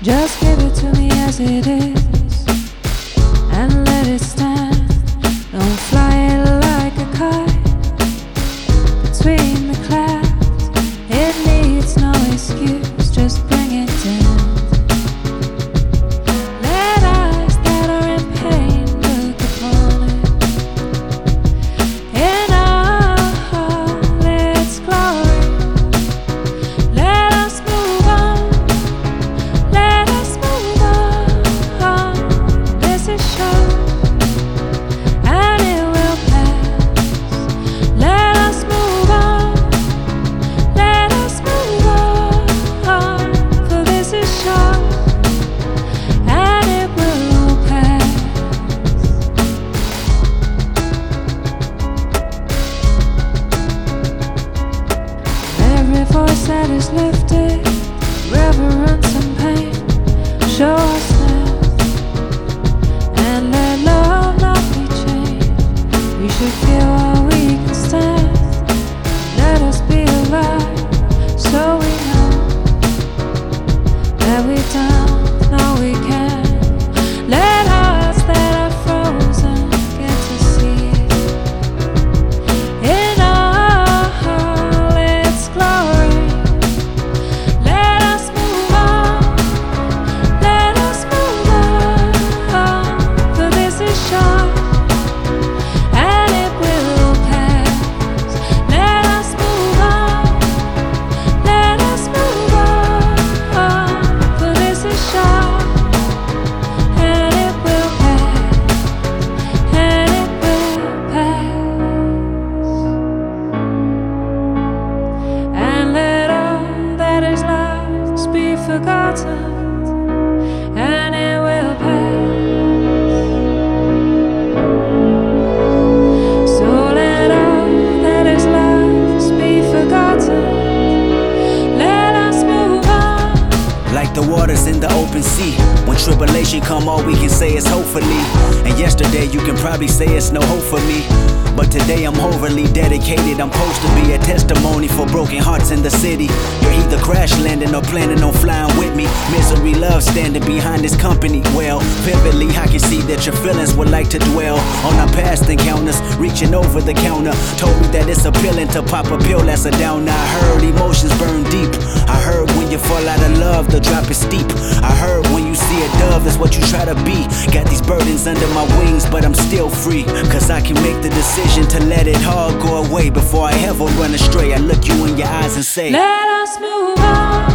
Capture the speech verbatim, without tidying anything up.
Just give it to me as it is and let it stand. Don't fly it like a kite between the clouds. It needs no excuse, just bring it down. Let eyes that are in pain look upon it in all its glory. Let us move on, let us move on. This is short and it will pass. Let us move on, let us move on. For this is short and it will pass. Every voice that is lifted, reverence and pain, show us now, and let love not be chained. We should feel all we can stand. Let us be alive, so we know that we've done all we can. Let us that are frozen get to see it in all its glory. Let us move on, let us move on. For this is short and it will pass. Let us move on, let us move on. For this is short and it will pass, and it will pass. And let all that is lost be forgotten, and it will pass. So let all that is lost be forgotten. Let us move on. Like the waters in the open sea, when tribulation come, all we can say is hopefully. And yesterday you can probably say it's no hope for me, but today I'm overly dedicated. I'm supposed to be a testimony for broken hearts in the city. You're either crash landing or planning on flying with me. Misery loves standing behind this company. Well, vividly I can see that your feelings would like to dwell on our past encounters, reaching over the counter. Told me that it's appealing to pop a pill that's a downer. I heard emotions burn deep. I heard when you fall out of love, the drop is steep. I heard when you see a dove, that's what you try to be. Got these burdens under my wings, but I'm still free, cause I can make the decision to let it all go away before I ever run astray. I look you in your eyes and say, Let us move on.